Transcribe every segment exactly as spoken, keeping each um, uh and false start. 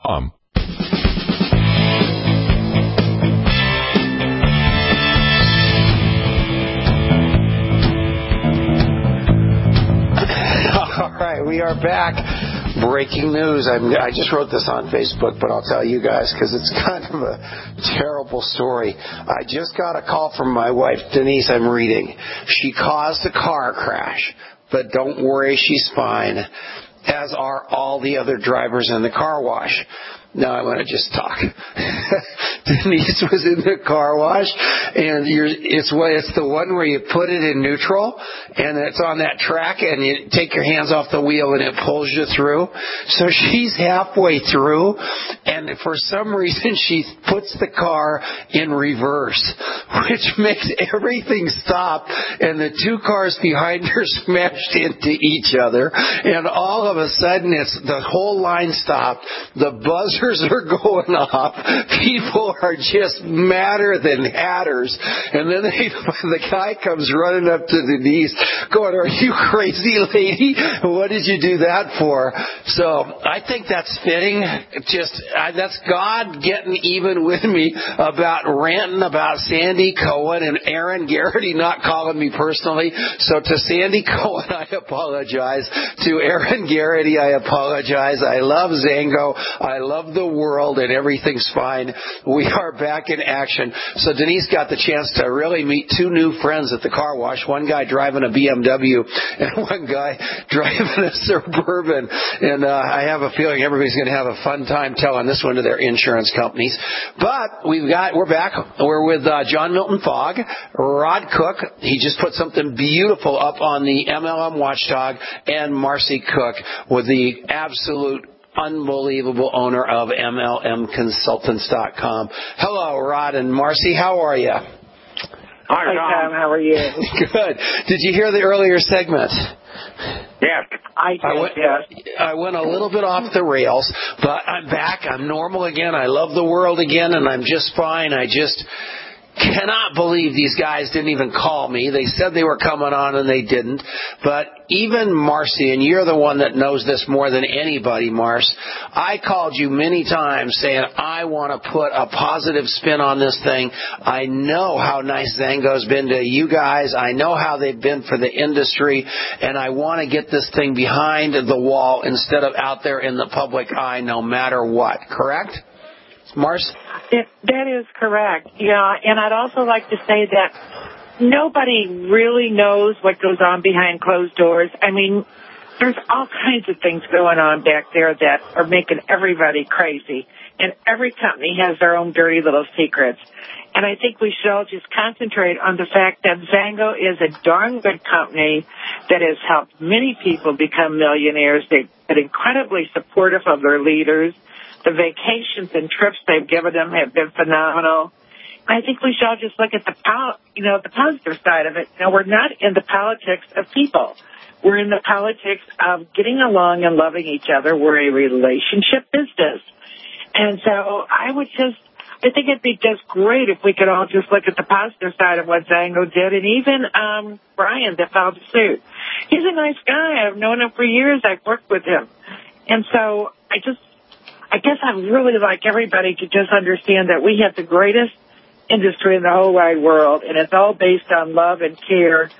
com. All right, we are back. Breaking news. I'm, I just wrote this on Facebook, but I'll tell you guys because it's kind of a terrible story. I just got a call from my wife, Denise, I'm reading. She caused a car crash, but don't worry, she's fine, as are all the other drivers in the car wash. Now I want to just talk. Denise was in the car wash, and you're, it's what it's the one where you put it in neutral, and it's on that track, and you take your hands off the wheel, and it pulls you through. So she's halfway through, and for some reason she puts the car in reverse, which makes everything stop, and the two cars behind her smashed into each other, and all of a sudden it's the whole line stopped. The buzzer are going off. People are just madder than hatters. And then they, the guy comes running up to Denise going, "Are you crazy, lady? What did you do that for?" So I think that's fitting. Just I, that's God getting even with me about ranting about Sandy Cohen and Aaron Garrity not calling me personally. So to Sandy Cohen, I apologize. To Aaron Garrity, I apologize. I love Zango. I love the world, and everything's fine. We are back in action. So Denise got the chance to really meet two new friends at the car wash. One guy driving a B M W and one guy driving a Suburban. And uh, I have a feeling everybody's going to have a fun time telling this one to their insurance companies. But we've got, we're back. We're with uh, John Milton Fogg, Rod Cook. He just put something beautiful up on the M L M Watchdog, and Marcy Cook with the absolute unbelievable owner of M L M Consultants dot com. Hello, Rod and Marcy. How are you? Hi, Tom. How are you? Good. Did you hear the earlier segment? Yes. I did, I went, yes. I went a little bit off the rails, but I'm back. I'm normal again. I love the world again, and I'm just fine. I just cannot believe these guys didn't even call me. They said they were coming on, and they didn't. But even Marcy, and you're the one that knows this more than anybody, Mars, I called you many times saying, I want to put a positive spin on this thing. I know how nice Zango's been to you guys. I know how they've been for the industry, and I want to get this thing behind the wall instead of out there in the public eye no matter what. Correct? Mars? It, that is correct. Yeah, and I'd also like to say that nobody really knows what goes on behind closed doors. I mean, there's all kinds of things going on back there that are making everybody crazy. And every company has their own dirty little secrets. And I think we should all just concentrate on the fact that Zango is a darn good company that has helped many people become millionaires. They've been incredibly supportive of their leaders. The vacations and trips they've given them have been phenomenal. I think we should all just look at the, you know, the positive side of it. Now, we're not in the politics of people. We're in the politics of getting along and loving each other. We're a relationship business. And so I would just, I think it'd be just great if we could all just look at the positive side of what Zango did. And even um, Brian that filed the suit. He's a nice guy. I've known him for years. I've worked with him. And so I just, I guess I'd really like everybody to just understand that we have the greatest industry in the whole wide world, and it's all based on love and care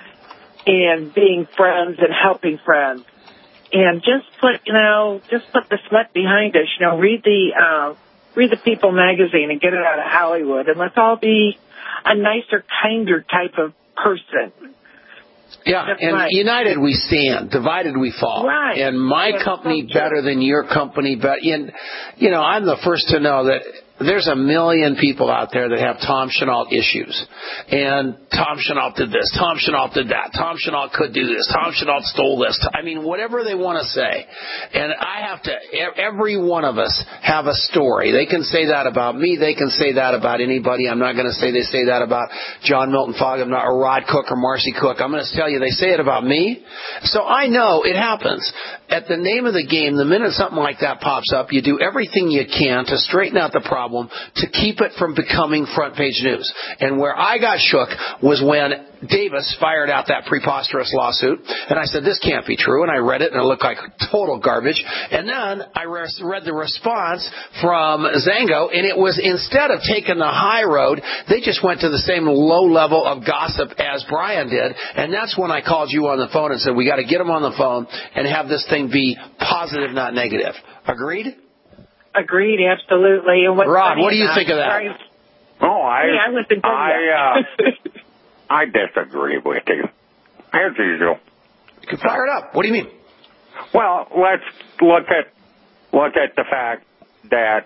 and being friends and helping friends. And just put, you know, just put the sweat behind us. You know, read the uh, read the People magazine and get it out of Hollywood, and let's all be a nicer, kinder type of person. Yeah, That's and right. united we stand, divided we fall. Right. And my That's company so better than your company, but in, you know, I'm the first to know that there's a million people out there that have Tom Chenault issues. And Tom Chenault did this, Tom Chenault did that, Tom Chenault could do this, Tom Chenault stole this. I mean, whatever they want to say. And I have to, every one of us have a story. They can say that about me. They can say that about anybody. I'm not going to say they say that about John Milton Fogg. I'm not, or Rod Cook or Marcy Cook. I'm going to tell you they say it about me. So I know it happens. At the name of the game, the minute something like that pops up, you do everything you can to straighten out the problem problem to keep it from becoming front page news. And where I got shook was when Davis fired out that preposterous lawsuit, and I said, this can't be true, and I read it, and it looked like total garbage. And then I read the response from Zango, and it was, instead of taking the high road, they just went to the same low level of gossip as Brian did, and that's when I called you on the phone and said, we got to get him on the phone and have this thing be positive, not negative. Agreed? Agreed, absolutely. And what's Rod, what do you about, think of that? Sorry, Oh, I, hey, I, listened to I, you. uh, I disagree with you, as usual. You can fire it up. What do you mean? Well, let's look at look at the fact that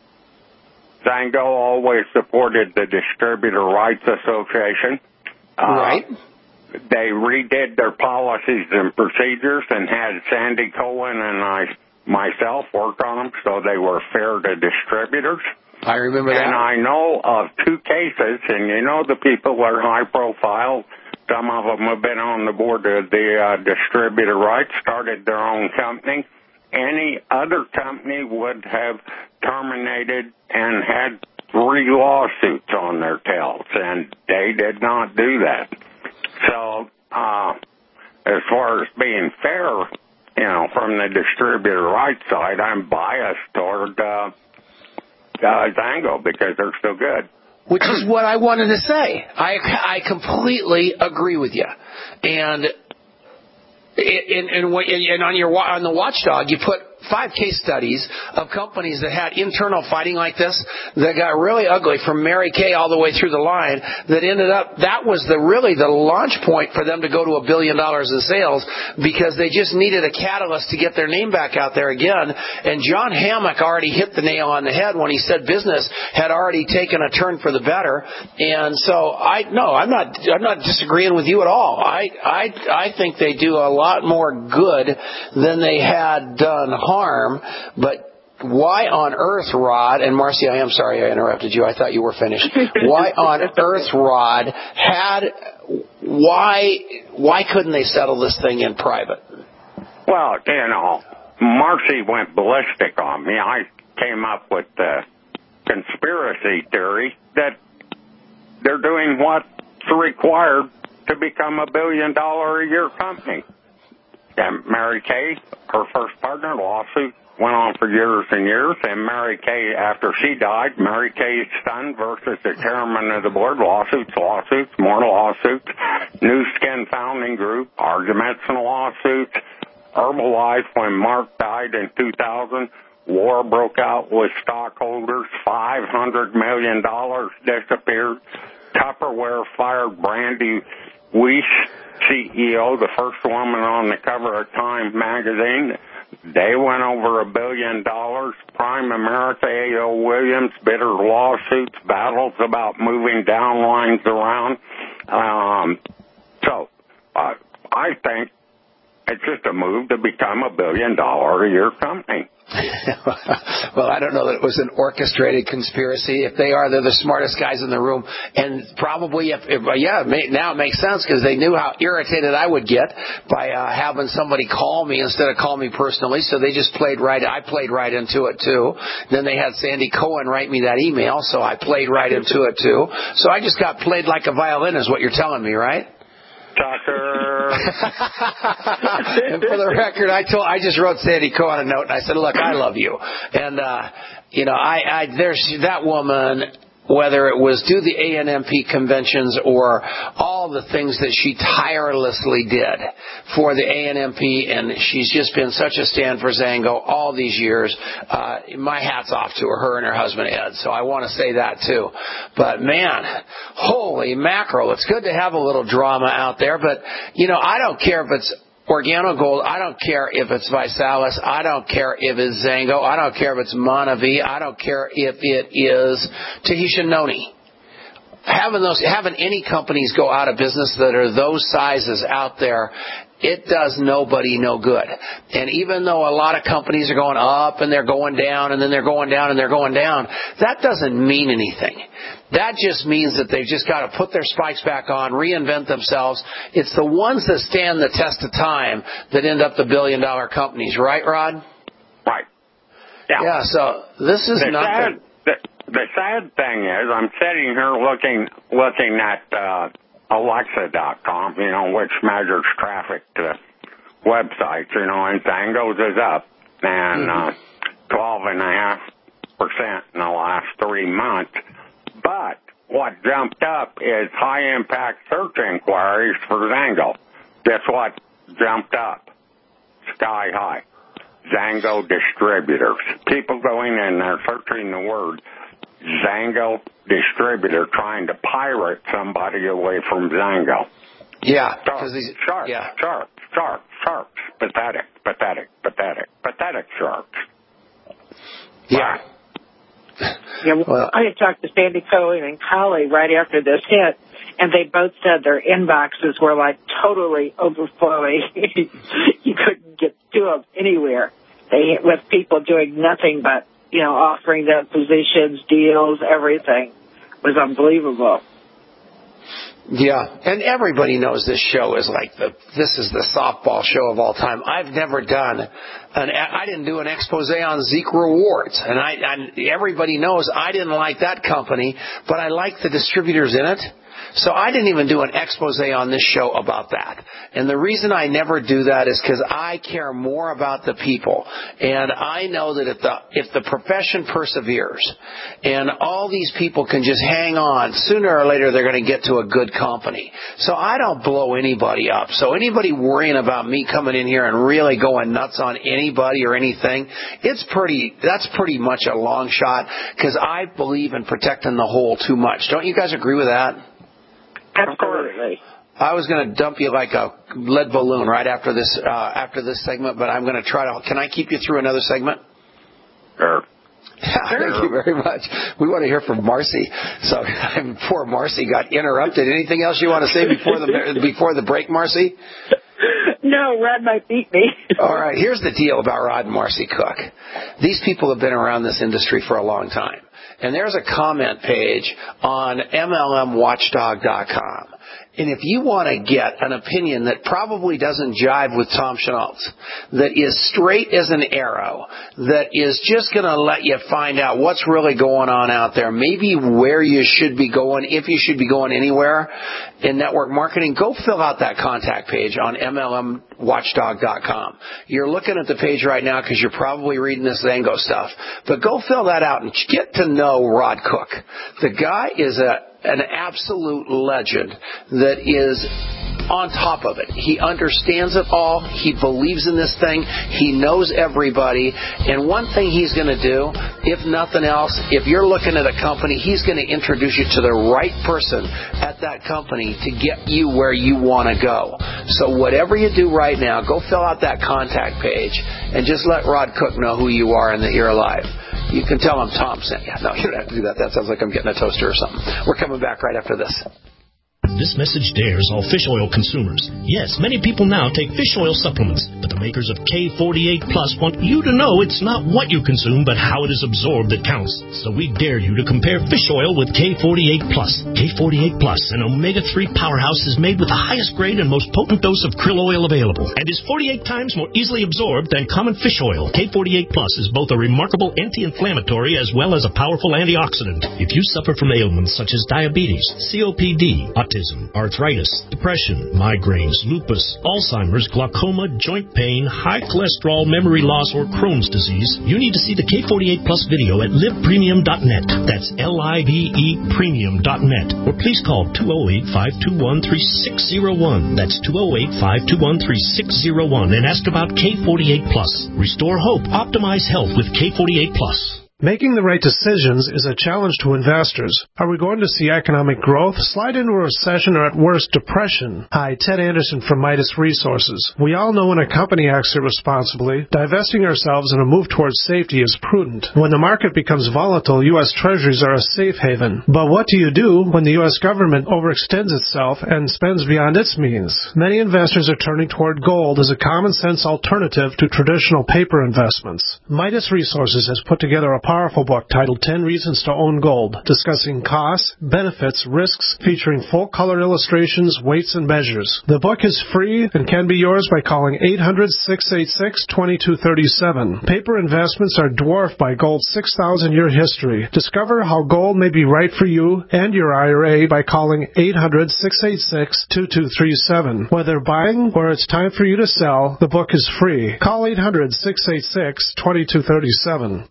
Zango always supported the Distributor Rights Association. Uh, right. They redid their policies and procedures and had Sandy Cohen and I myself work on them so they were fair to distributors. I remember that. And I know of two cases, and you know the people are high profile. Some of them have been on the board of the uh, distributor rights, started their own company. Any other company would have terminated and had three lawsuits on their tails, and they did not do that. So uh, as far as being fair, you know, from the distributor rights side, I'm biased toward uh, uh, Zango because they're so good. Which is what I wanted to say. I, I completely agree with you. And and, and, and on your on the Watchdog, you put five case studies of companies that had internal fighting like this that got really ugly, from Mary Kay all the way through the line, that ended up, that was the really the launch point for them to go to a billion dollars in sales, because they just needed a catalyst to get their name back out there again. And John Hammock already hit the nail on the head when he said business had already taken a turn for the better. And so I no, I'm not I'm not disagreeing with you at all. I I I think they do a lot more good than they had done harm. But why on earth, Rod, and Marcy, I am sorry I interrupted you. I thought you were finished. Why on earth, Rod, had, why, why couldn't they settle this thing in private? Well, you know, Marcy went ballistic on me. I came up with the conspiracy theory that they're doing what's required to become a billion dollar a year company. And Mary Kay, her first partner, lawsuit went on for years and years. And Mary Kay, after she died, Mary Kay's son versus the chairman of the board, lawsuits, lawsuits, more lawsuits. New Skin Founding Group, arguments and lawsuits. Herbalife, when Mark died in two thousand, war broke out with stockholders. five hundred million dollars disappeared. Tupperware fired Brandy Weiss, C E O, the first woman on the cover of Time magazine. They went over a billion dollars. Prime America, A O. Williams, bitter lawsuits, battles about moving downlines around. Um, so uh, I think it's just a move to become a billion dollar a year company. Well, I don't know that it was an orchestrated conspiracy. If they are, they're the smartest guys in the room. And probably, if, if yeah, it may, now it makes sense, because they knew how irritated I would get by uh, having somebody call me instead of call me personally. So they just played right. I played right into it too. Then they had Sandy Cohen write me that email, so I played right into it too. So I just got played like a violin, is what you're telling me, right? Tucker. And for the record, I told, I just wrote Sandy Cohen a note, and I said, look, I love you. And, uh, you know, I, I, there's that woman, whether it was do the A N M P conventions or all the things that she tirelessly did for the A N M P, and she's just been such a stand for Zango all these years. Uh, my hat's off to her, her and her husband Ed. So I want to say that too. But man, holy mackerel, it's good to have a little drama out there. But, you know, I don't care if it's OrganoGold, I don't care if it's Visalis, I don't care if it's Zango, I don't care if it's Monavie, I don't care if it is Tahitian Noni. Having those, having any companies go out of business that are those sizes out there, it does nobody no good. And even though a lot of companies are going up and they're going down and then they're going down and they're going down, that doesn't mean anything. That just means that they've just got to put their spikes back on, reinvent themselves. It's the ones that stand the test of time that end up the billion dollar companies. Right, Rod? Right. Yeah. Yeah, so this is the not... sad, the, the sad thing is, I'm sitting here looking looking at uh, Alexa dot com, you know, which measures traffic to websites, you know, and Zango's is up, and uh, twelve and a half percent in the last three months. But what jumped up is high impact search inquiries for Zango. Guess what jumped up? Sky high. Zango distributors. People going in there searching the word Zango distributor, trying to pirate somebody away from Zango. Yeah, because these sharks, yeah. sharks, sharks, sharks, pathetic, pathetic, pathetic, pathetic sharks. Yeah. Yeah, well, I had talked to Sandy Cohen and Collie right after this hit, and they both said their inboxes were like totally overflowing. You couldn't get to them anywhere. They with people doing nothing but, you know, offering them positions, deals, everything. It was unbelievable. Yeah, and everybody knows this show is like the, this is the softball show of all time. I've never done an, I didn't do an expose on Zeke Rewards, and I, and everybody knows I didn't like that company, but I like the distributors in it. So I didn't even do an expose on this show about that. And the reason I never do that is because I care more about the people. And I know that if the, if the profession perseveres and all these people can just hang on, sooner or later they're going to get to a good company. So I don't blow anybody up. So anybody worrying about me coming in here and really going nuts on anybody or anything, it's pretty, that's pretty much a long shot because I believe in protecting the whole too much. Don't you guys agree with that? Absolutely. I was going to dump you like a lead balloon right after this uh, after this segment, but I'm going to try to. Can I keep you through another segment? Sure. Thank you very much. We want to hear from Marcy. So poor Marcy got interrupted. Anything else you want to say before the before the break, Marcy? No, Rod might beat me. All right. Here's the deal about Rod and Marcy Cook. These people have been around this industry for a long time. And there's a comment page on M L M watchdog dot com. And if you want to get an opinion that probably doesn't jive with Tom Schnauz, that is straight as an arrow, that is just going to let you find out what's really going on out there, maybe where you should be going, if you should be going anywhere in network marketing, go fill out that contact page on M L M watchdog dot com. You're looking at the page right now because you're probably reading this Zango stuff. But go fill that out and get to know Rod Cook. The guy is a an absolute legend that is on top of it. He understands it all. He believes in this thing. He knows everybody. And one thing he's going to do, if nothing else, if you're looking at a company, he's going to introduce you to the right person at that company to get you where you want to go. So whatever you do right now, go fill out that contact page and just let Rod Cook know who you are and that you're alive. You can tell him Tom sent you. No, you don't have to do that. That sounds like I'm getting a toaster or something. We're coming back right after this. This message dares all fish oil consumers. Yes, many people now take fish oil supplements, but the makers of K forty-eight Plus want you to know it's not what you consume, but how it is absorbed that counts. So we dare you to compare fish oil with K forty-eight Plus. K forty-eight Plus, an omega three powerhouse, is made with the highest grade and most potent dose of krill oil available, and is forty-eight times more easily absorbed than common fish oil. K forty-eight Plus is both a remarkable anti-inflammatory as well as a powerful antioxidant. If you suffer from ailments such as diabetes, C O P D, autism, arthritis, depression, migraines, lupus, Alzheimer's, glaucoma, joint pain, high cholesterol, memory loss, or Crohn's disease, you need to see the K forty-eight Plus video at live premium dot net. That's L I V E premium dot net. Or please call two oh eight, five two one, three six oh one. That's two oh eight, five two one, three six oh one and ask about K forty-eight Plus. Restore hope. Optimize health with K forty-eight Plus. Making the right decisions is a challenge to investors. Are we going to see economic growth, slide into a recession, or at worst, depression? Hi, Ted Anderson from Midas Resources. We all know when a company acts irresponsibly, divesting ourselves in a move towards safety is prudent. When the market becomes volatile, U S Treasuries are a safe haven. But what do you do when the U S government overextends itself and spends beyond its means? Many investors are turning toward gold as a common-sense alternative to traditional paper investments. Midas Resources has put together a powerful book titled ten Reasons to Own Gold, discussing costs, benefits, risks, featuring full-color illustrations, weights, and measures. The book is free and can be yours by calling eight hundred, six eight six, two two three seven. Paper investments are dwarfed by gold's six thousand year history. Discover how gold may be right for you and your I R A by calling eight hundred, six eight six, two two three seven. Whether buying or it's time for you to sell, the book is free. Call eight hundred, six eight six, two two three seven.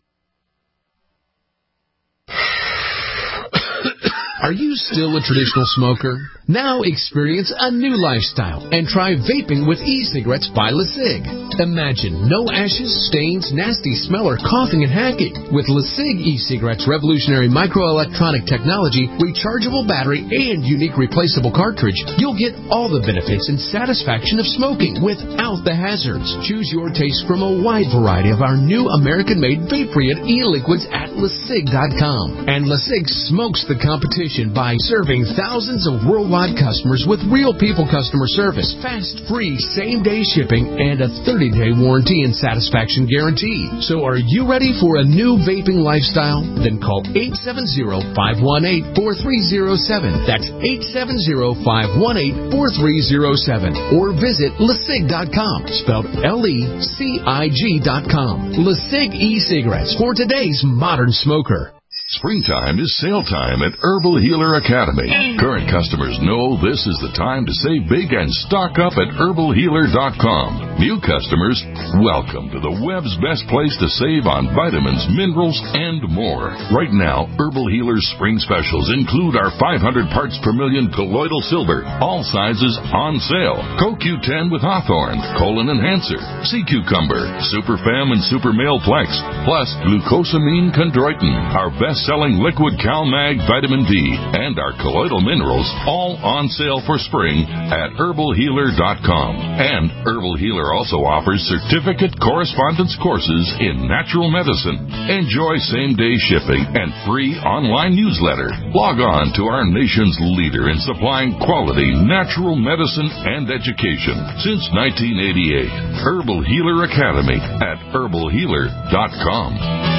Are you still a traditional smoker? Now experience a new lifestyle and try vaping with e-cigarettes by LeSig. Imagine no ashes, stains, nasty smell, or coughing and hacking. With LeSig e-cigarettes' revolutionary microelectronic technology, rechargeable battery, and unique replaceable cartridge, you'll get all the benefits and satisfaction of smoking without the hazards. Choose your taste from a wide variety of our new American-made vape-free e-liquids at LeSig dot com. And LeSig smokes the competition by serving thousands of worldwide customers with real people customer service, fast, free, same-day shipping, and a thirty-day warranty and satisfaction guarantee. So are you ready for a new vaping lifestyle? Then call eight seven zero, five one eight, four three zero seven. That's eight seven zero, five one eight, four three zero seven. Or visit LeSig dot com, spelled L E C I G dot com. LeSig e-cigarettes for today's modern smoker. Springtime is sale time at Herbal Healer Academy. Current customers know this is the time to save big and stock up at herbal healer dot com. New customers, welcome to the web's best place to save on vitamins, minerals, and more. Right now, Herbal Healer's spring specials include our five hundred parts per million colloidal silver, all sizes on sale. Co Q ten with Hawthorne, Colon Enhancer, Sea Cucumber, Super Fem and Super Male Plex, plus Glucosamine Chondroitin, our best selling liquid CalMag vitamin D, and our colloidal minerals, all on sale for spring at herbal healer dot com. And Herbal Healer also offers certificate correspondence courses in natural medicine. Enjoy same-day shipping and free online newsletter. Log on to our nation's leader in supplying quality natural medicine and education since nineteen eighty-eight. Herbal Healer Academy at herbal healer dot com.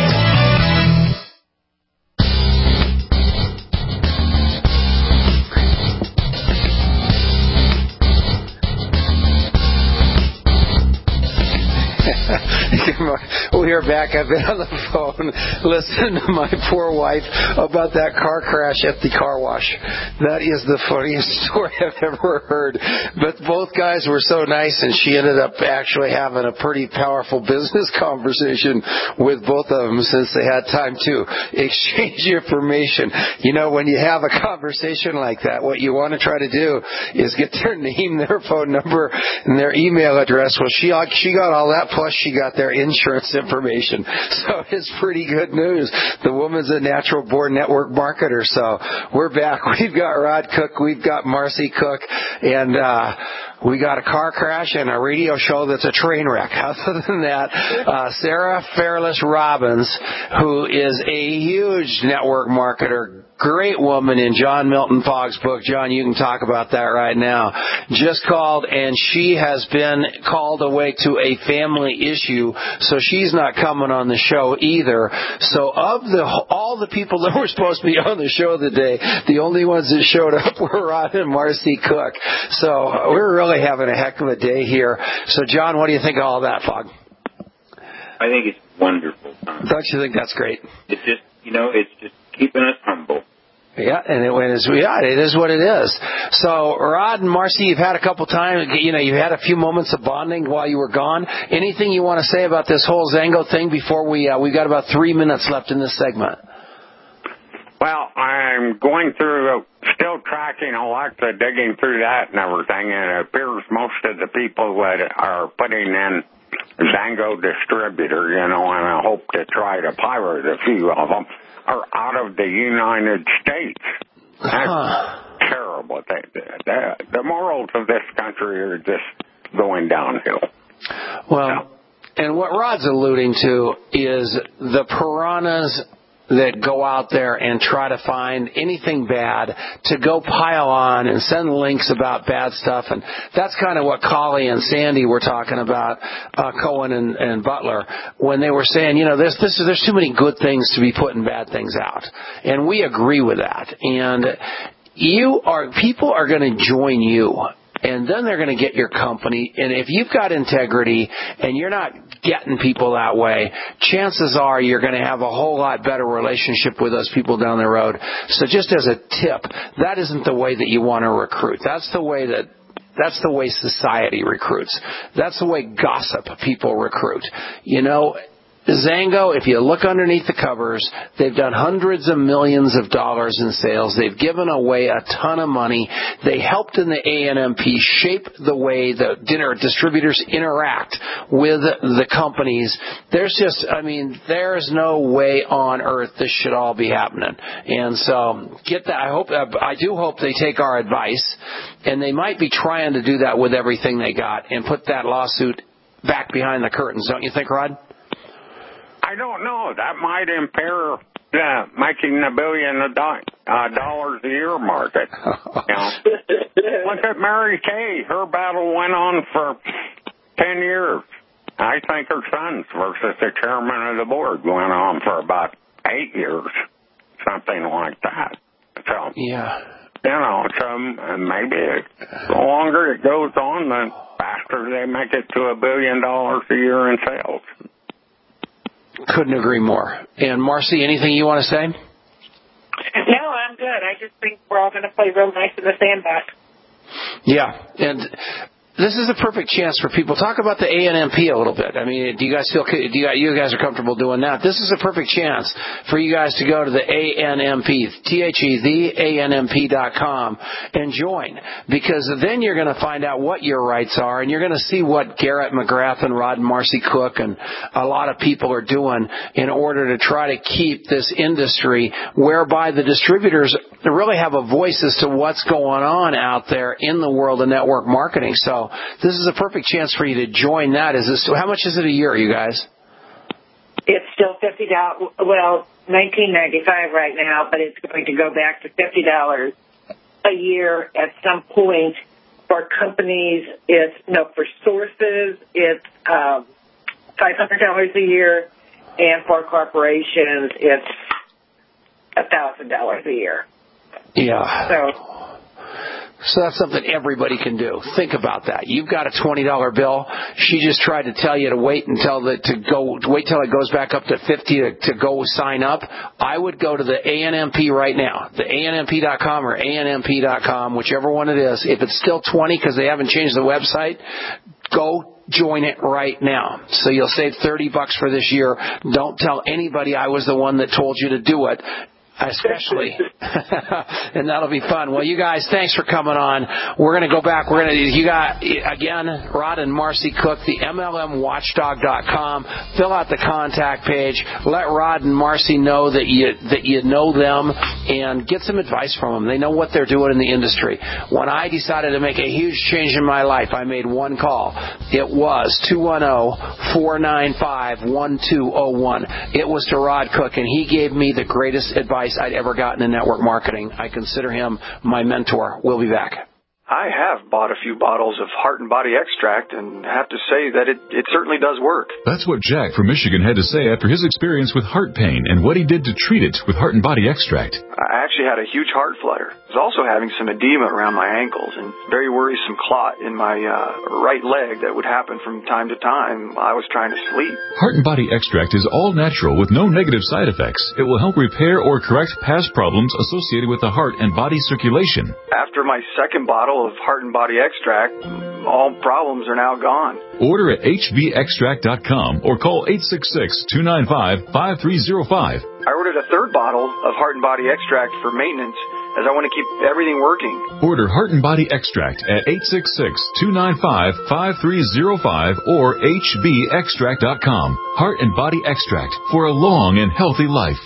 We are back. I've been on the phone listening to my poor wife about that car crash at the car wash. That is the funniest story I've ever heard. But both guys were so nice, and she ended up actually having a pretty powerful business conversation with both of them since they had time to exchange information. You know, when you have a conversation like that, what you want to try to do is get their name, their phone number, and their email address. Well, she she got all that, plus she got their insurance information. So it's pretty good news. The woman's a natural born network marketer. So we're back. We've got Rod Cook. We've got Marcy Cook. And, uh, we got a car crash and a radio show that's a train wreck. Other than that, uh, Sarah Fairless Robbins, who is a huge network marketer, great woman in John Milton Fogg's book. John, you can talk about that right now. Just called, and she has been called away to a family issue, so she's not coming on the show either. So of the all the people that were supposed to be on the show today, the only ones that showed up were Rod and Marcy Cook. So we're really having a heck of a day here. So, John, what do you think of all that, Fogg? I think it's wonderful, Tom. Don't you think that's great? It's just, you know, it's just keeping us humble. Yeah, and it is, yeah, it is what it is. So, Rod and Marcy, you've had a couple times, you know, you've had a few moments of bonding while you were gone. Anything you want to say about this whole Zango thing before we, uh, we've got about three minutes left in this segment? Well, I'm going through, still tracking Alexa, digging through that and everything, and it appears most of the people that are putting in Zango distributor, you know, and I hope to try to pirate a few of them, are out of the United States. That's huh. terrible. The, the, the morals of this country are just going downhill. Well, and what Rod's alluding to is the piranhas that go out there and try to find anything bad to go pile on and send links about bad stuff. And that's kind of what Colley and Sandy were talking about, uh, Cohen and, and Butler, when they were saying, you know, this, this, there's too many good things to be putting bad things out. And we agree with that. And you are, people are going to join you. And then they're going to get your company. And if you've got integrity and you're not getting people that way, chances are you're going to have a whole lot better relationship with those people down the road. So just as a tip, that isn't the way that you want to recruit. That's the way that That's the way society recruits. That's the way gossip people recruit. You know, Zango, if you look underneath the covers, they've done hundreds of millions of dollars in sales. They've given away a ton of money. They helped in the A N M P shape the way the dinner distributors interact with the companies. There's just, I mean, there's no way on earth this should all be happening. And so get that. I hope, I do hope they take our advice, and they might be trying to do that with everything they got and put that lawsuit back behind the curtains. Don't you think, Rod? I don't know. That might impair uh, making a billion a do- uh, dollars a year market. You know? Look at Mary Kay. Her battle went on for ten years. I think her sons versus the chairman of the board went on for about eight years, something like that. So, yeah. You know, so maybe it, the longer it goes on, the faster they make it to a billion dollars a year in sales. Couldn't agree more. And Marcy, anything you want to say? No, I'm good. I just think we're all going to play real nice in the sandbox. Yeah, and this is a perfect chance for people. Talk about the A N M P a little bit. I mean, do you guys feel, do you, you guys are comfortable doing that? This is a perfect chance for you guys to go to the A N M P, T H E, the A N M P dot com, and join. Because then you're going to find out what your rights are, and you're going to see what Garrett McGrath and Rod and Marcy Cook and a lot of people are doing in order to try to keep this industry whereby the distributors really have a voice as to what's going on out there in the world of network marketing. So this is a perfect chance for you to join that. Is this, how much is it a year, you guys? It's still fifty dollars, well, nineteen ninety-five right now, but it's going to go back to fifty dollars a year at some point. For companies, it's, no, for sources, it's um, five hundred dollars a year, and for corporations, it's one thousand dollars a year. Yeah. So... So that's something everybody can do. Think about that. You've got a twenty dollar bill. She just tried to tell you to wait until the, to go, wait till it goes back up to fifty to, to go sign up. I would go to the A N M P right now, the A N M P dot com or A N M P dot com, whichever one it is. If it's still twenty because they haven't changed the website, go join it right now. So you'll save thirty bucks for this year. Don't tell anybody I was the one that told you to do it. Especially, and that'll be fun. Well, you guys, thanks for coming on. We're going to go back. We're going to, you got, again, Rod and Marcy Cook, the M L M watchdog dot com. Fill out the contact page. Let Rod and Marcy know that you, that you know them and get some advice from them. They know what they're doing in the industry. When I decided to make a huge change in my life, I made one call. It was two one zero, four nine five, one two zero one. It was to Rod Cook, and he gave me the greatest advice I'd ever gotten in network marketing. I consider him my mentor. We'll be back. I have bought a few bottles of Heart and Body Extract and have to say that it, it certainly does work. That's what Jack from Michigan had to say after his experience with heart pain and what he did to treat it with Heart and Body Extract. I actually had a huge heart flutter. I was also having some edema around my ankles and very worrisome clot in my uh, right leg that would happen from time to time while I was trying to sleep. Heart and Body Extract is all natural with no negative side effects. It will help repair or correct past problems associated with the heart and body circulation. After my second bottle of Heart and Body Extract, all problems are now gone. Order at H B extract dot com or call eight six six, two nine five, five three zero five. I ordered a third bottle of Heart and Body Extract for maintenance as I want to keep everything working. Order Heart and Body Extract at eight six six, two nine five, five three zero five or H B extract dot com. Heart and Body Extract for a long and healthy life.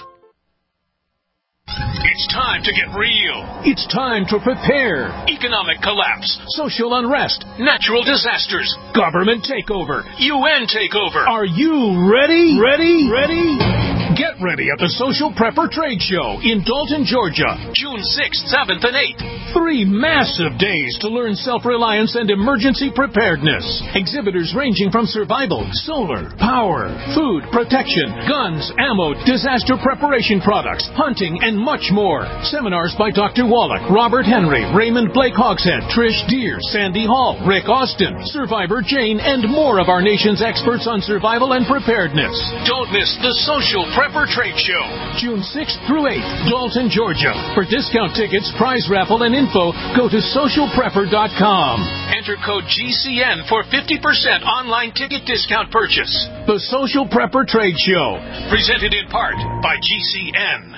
It's time to get real. It's time to prepare. Economic collapse, social unrest, natural disasters, government takeover, U N takeover. Are you ready? Ready? Ready? Get Get ready at the Social Prepper Trade Show in Dalton, Georgia, June sixth, seventh, and eighth. Three massive days to learn self-reliance and emergency preparedness. Exhibitors ranging from survival, solar, power, food, protection, guns, ammo, disaster preparation products, hunting, and much more. Seminars by Doctor Wallach, Robert Henry, Raymond Blake Hogshead, Trish Deere, Sandy Hall, Rick Austin, Survivor Jane, and more of our nation's experts on survival and preparedness. Don't miss the Social Prepper Trade Show, June sixth through eighth, Dalton, Georgia. For discount tickets, prize raffle, and info, go to social prepper dot com. Enter code G C N for fifty percent online ticket discount purchase. The Social Prepper Trade Show, presented in part by G C N.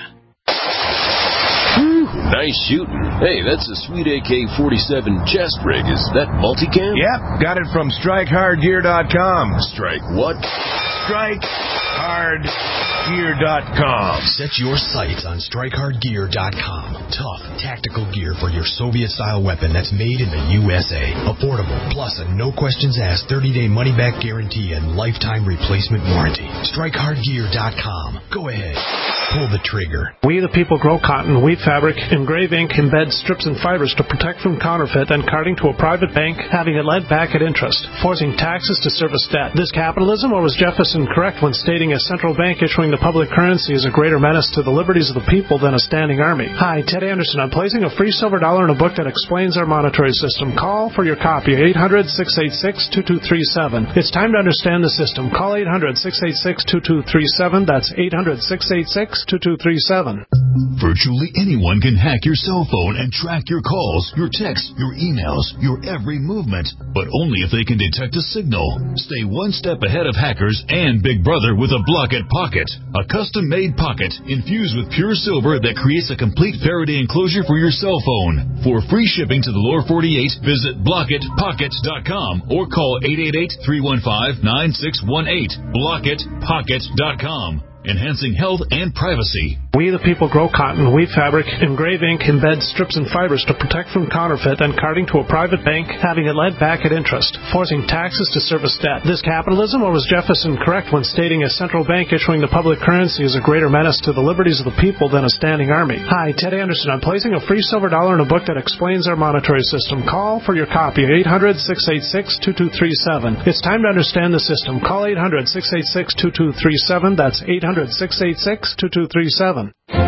Whew, nice shooting. Hey, that's a sweet A K forty-seven chest rig. Is that multicam? Yep, got it from strike hard gear dot com. Strike what? strike hard gear dot com. Set your sights on strike hard gear dot com. Tough, tactical gear for your Soviet-style weapon that's made in the U S A. Affordable, plus a no-questions-asked thirty-day money-back guarantee and lifetime replacement warranty. strike hard gear dot com. Go ahead. Pull the trigger. We the people grow cotton, weave fabric, engrave ink, embed strips and fibers to protect from counterfeit and carting to a private bank, having it lent back at interest, forcing taxes to service debt. This capitalism, or was Jefferson correct when stating a central bank issuing the public currency is a greater menace to the liberties of the people than a standing army? Hi, Ted Anderson. I'm placing a free silver dollar in a book that explains our monetary system. Call for your copy, eight hundred, six eight six, two two three seven. It's time to understand the system. Call eight hundred, six eight six, two two three seven. That's eight hundred, six eight six, two two three seven. Virtually anyone can hack your cell phone and track your calls, your texts, your emails, your every movement, but only if they can detect a signal. Stay one step ahead of hackers and Big Brother with a Blockit Pocket, a custom-made pocket infused with pure silver that creates a complete Faraday enclosure for your cell phone. For free shipping to the lower forty-eight, visit blockit pocket dot com or call eight eight eight, three one five, nine six one eight. blockit pocket dot com. Enhancing health and privacy. We the people grow cotton, weave fabric, engrave ink, embed strips and fibers to protect from counterfeit and carting to a private bank, having it lent back at interest, forcing taxes to service debt. This capitalism, or was Jefferson correct when stating a central bank issuing the public currency is a greater menace to the liberties of the people than a standing army? Hi, Ted Anderson. I'm placing a free silver dollar in a book that explains our monetary system. Call for your copy, eight hundred, six eight six, two two three seven. It's time to understand the system. Call eight hundred, six eight six, two two three seven. That's eight hundred, six eight six, two two three seven.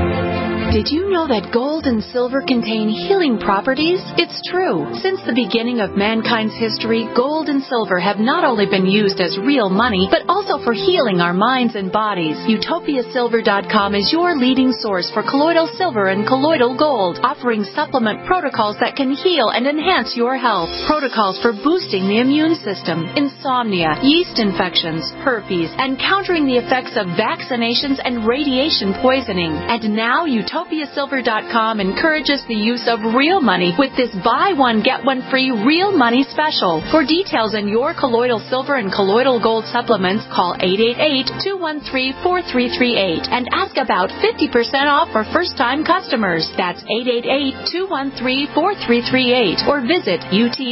Did you know that gold and silver contain healing properties? It's true. Since the beginning of mankind's history, gold and silver have not only been used as real money, but also for healing our minds and bodies. Utopia Silver dot com is your leading source for colloidal silver and colloidal gold, offering supplement protocols that can heal and enhance your health. Protocols for boosting the immune system, insomnia, yeast infections, herpes, and countering the effects of vaccinations and radiation poisoning. And now Utopia Silver dot com encourages the use of real money with this buy one, get one free real money special. For details on your colloidal silver and colloidal gold supplements, call eight eight eight, two one three, four three three eight and ask about fifty percent off for first-time customers. That's eight eight eight, two one three, four three three eight or visit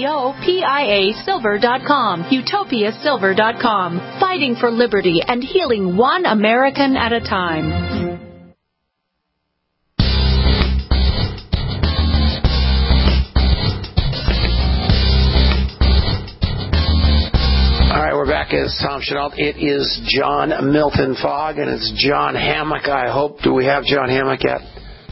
utopia silver dot com. Utopia Silver dot com. Fighting for liberty and healing one American at a time. All right, we're back. It's Tom Chenault. It is John Milton Fogg, and it's John Hammock, I hope. Do we have John Hammock yet?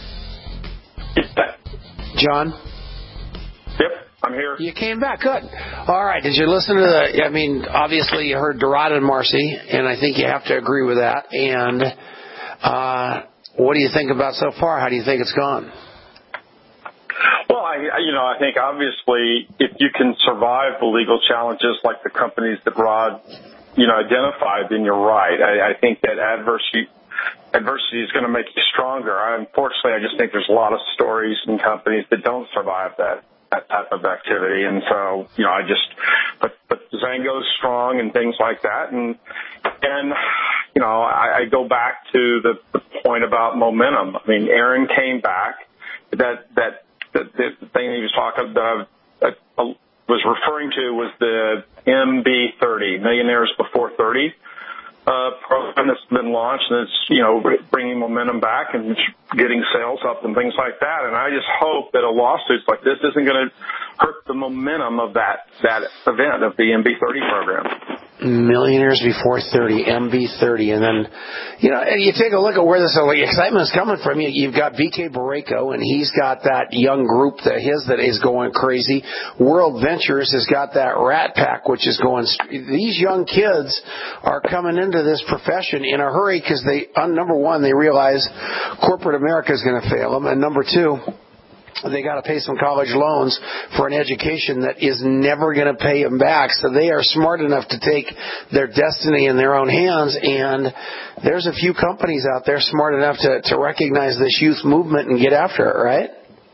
John? Yep, I'm here. You came back. Good. All right. Did you listen to the, I mean, obviously you heard Dorada and Marcy, and I think you have to agree with that. And uh, what do you think about so far? How do you think it's gone? Well, I, you know, I think obviously if you can survive the legal challenges like the companies that Rod, you know, identified, then you're right. I, I think that adversity, adversity is going to make you stronger. I, unfortunately, I just think there's a lot of stories and companies that don't survive that, that type of activity. And so, you know, I just, but, but Zango's strong and things like that. And, and, you know, I, I go back to the, the point about momentum. I mean, Aaron came back. That, that, The, the thing he was talking about, uh, uh, was referring to was the M B thirty, Millionaires Before thirty. uh, program that's been launched, and it's, you know, bringing momentum back and getting sales up and things like that. And I just hope that a lawsuit like this isn't going to hurt the momentum of that, that event of the M B thirty program. Millionaires Before thirty, M B thirty, and then, you know, you take a look at where this excitement is coming from. You, you've got B K Borrego, and he's got that young group that his that is going crazy. World Ventures has got that Rat Pack, which is going. These young kids are coming into this profession in a hurry because they, uh, number one, they realize corporate America is going to fail them, and number two, they got to pay some college loans for an education that is never going to pay them back. So they are smart enough to take their destiny in their own hands. And there's a few companies out there smart enough to, to recognize this youth movement and get after it, right?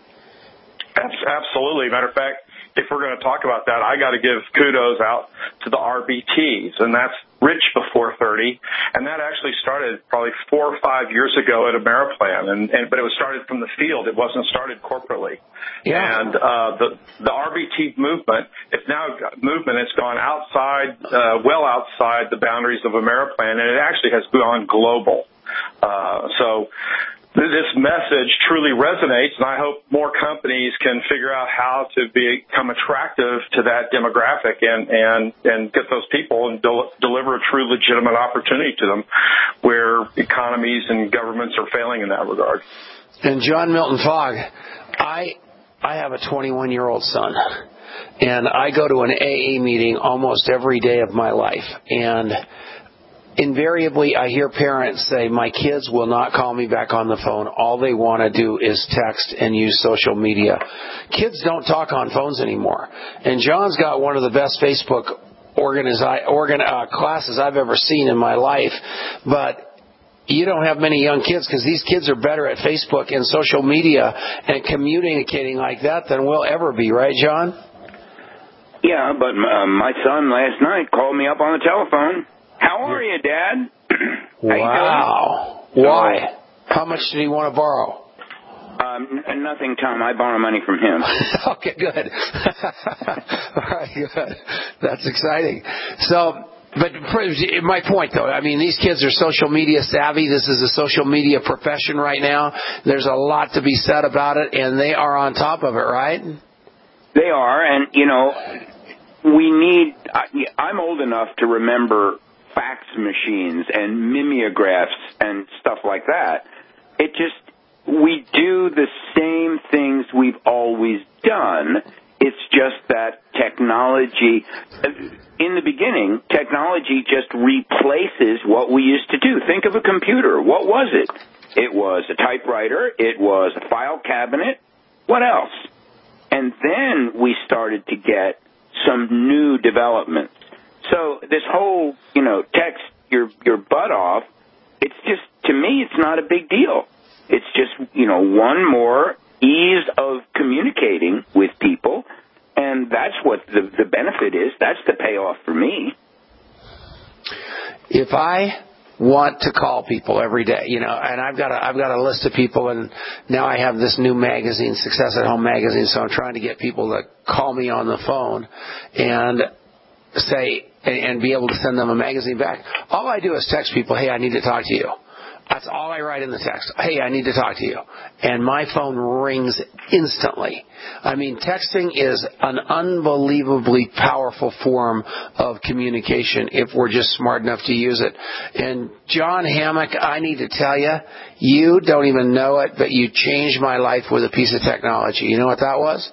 Absolutely. Matter of fact, if we're going to talk about that, I got to give kudos out to the R B Ts, and that's Rich Before thirty, and that actually started probably four or five years ago at Ameriplan, and, and but it was started from the field. It wasn't started corporately. Yeah. And uh, the the R B T movement, it's now a movement. It's gone outside, uh, well outside the boundaries of Ameriplan, and it actually has gone global. Uh, so. This message truly resonates, and I hope more companies can figure out how to become attractive to that demographic and, and, and get those people and del- deliver a true legitimate opportunity to them where economies and governments are failing in that regard. And John Milton Fogg, I I have a twenty-one-year-old son, and I go to an A A meeting almost every day of my life, and invariably, I hear parents say, my kids will not call me back on the phone. All they want to do is text and use social media. Kids don't talk on phones anymore. And John's got one of the best Facebook organizi- organ- uh, classes I've ever seen in my life. But you don't have many young kids because these kids are better at Facebook and social media and communicating like that than we'll ever be. Right, John? Yeah, but uh, my son last night called me up on the telephone. How are you, Dad? Wow. You Why? How much did he want to borrow? Um, n- nothing, Tom. I borrow money from him. Okay, good. All right, good. That's exciting. So, but my point, though, I mean, these kids are social media savvy. This is a social media profession right now. There's a lot to be said about it, and they are on top of it, right? They are, and, you know, we need, I'm old enough to remember fax machines and mimeographs and stuff like that. It just, we do the same things we've always done. It's just that technology, in the beginning, technology just replaces what we used to do. Think of a computer. What was it? It was a typewriter. It was a file cabinet. What else? And then we started to get some new developments. So this whole, you know, text your your butt off, it's just, to me, it's not a big deal. It's just, you know, one more ease of communicating with people, and that's what the, the benefit is. That's the payoff for me. If I want to call people every day, you know, and I've got a, I've got a list of people, and now I have this new magazine, Success at Home magazine, so I'm trying to get people to call me on the phone and say, and be able to send them a magazine back. All I do is text people, hey, I need to talk to you. That's all I write in the text. Hey, I need to talk to you. And my phone rings instantly. I mean, texting is an unbelievably powerful form of communication if we're just smart enough to use it. And John Hammock, I need to tell you, you don't even know it, but you changed my life with a piece of technology. You know what that was?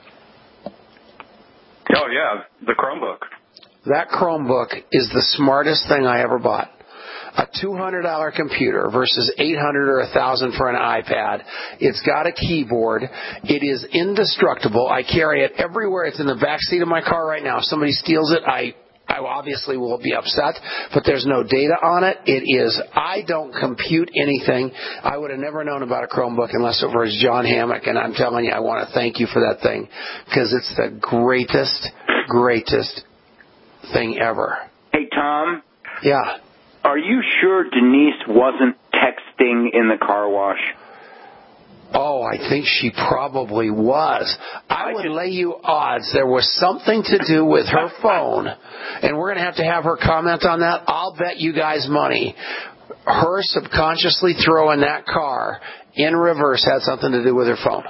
Oh, yeah, the Chromebook. That Chromebook is the smartest thing I ever bought. A two hundred dollars computer versus eight hundred dollars or one thousand dollars for an iPad. It's got a keyboard. It is indestructible. I carry it everywhere. It's in the back seat of my car right now. If somebody steals it, I I obviously will be upset, but there's no data on it. It is, I don't compute anything. I would have never known about a Chromebook unless it was John Hammock, and I'm telling you, I want to thank you for that thing because it's the greatest, greatest thing ever. Hey, Tom? Yeah? Are you sure Denise wasn't texting in the car wash? Oh, I think she probably was. I would lay you odds there was something to do with her phone, and we're going to have to have her comment on that. I'll bet you guys money her subconsciously throwing that car in reverse had something to do with her phone.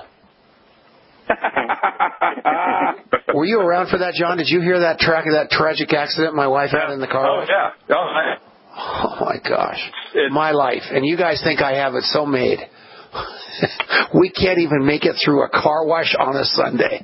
Were you around for that, John? Did you hear that track of that tragic accident my wife had in the car? Oh, yeah. Oh, I... oh my gosh. It's... my life. And you guys think I have it so made. We can't even make it through a car wash on a Sunday.